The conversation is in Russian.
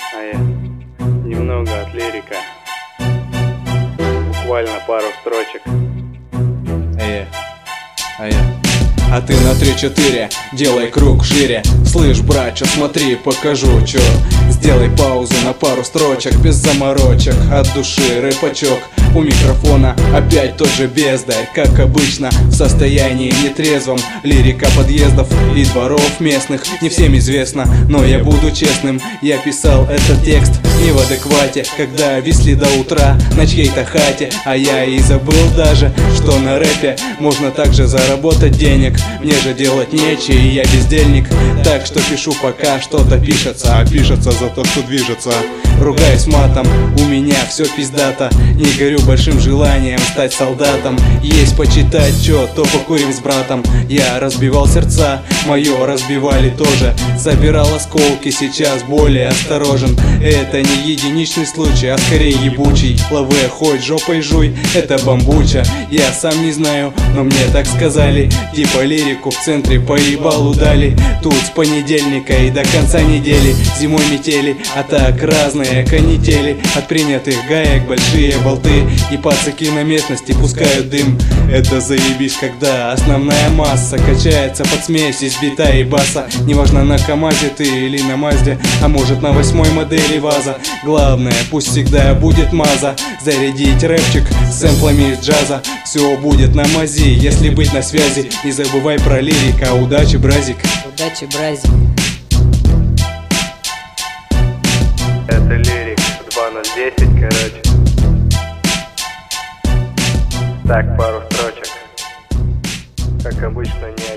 А я немного от лирика, буквально пару строчек. А ты на 3-4 делай круг шире. Слышь, братча, смотри, покажу, чё. Сделай паузу на пару строчек, без заморочек, от души рэпачок. У микрофона опять тот же бездарь, как обычно, в состоянии нетрезвом. Лирика подъездов и дворов местных не всем известна, но я буду честным. Я писал этот текст не в адеквате, когда висли до утра на чьей-то хате. А я и забыл даже, что на рэпе можно также заработать денег. Мне же делать нечего, и я бездельник, так что пишу пока что-то пишется. А пишется за то, что движется. Ругаюсь матом, у меня все пиздато. Не горю большим желанием стать солдатом. Есть почитать чё, то покурим с братом. Я разбивал сердца, моё разбивали тоже. Собирал осколки, сейчас более осторожен. Это не единичный случай, а скорее ебучий. Лаве хоть жопой жуй, это бамбуча. Я сам не знаю, но мне так сказали. Типа лирику в центре по ебалу дали. Тут с понедельника и до конца недели. Зимой метели, а так разные канители. От принятых гаек большие болты. И пацаки на местности пускают дым. Это заебись, когда основная масса качается под смесь из бита и баса. Неважно, на КамАЗе ты или на Мазде, а может на 8-й модели ВАЗа. Главное, пусть всегда будет маза. Зарядить рэпчик с сэмплами из джаза. Все будет на мази, если быть на связи. Не забывай про лирика. Удачи, бразик. Удачи, бразик. Это лирик 2010, короче. Так, пару строчек. Как обычно, не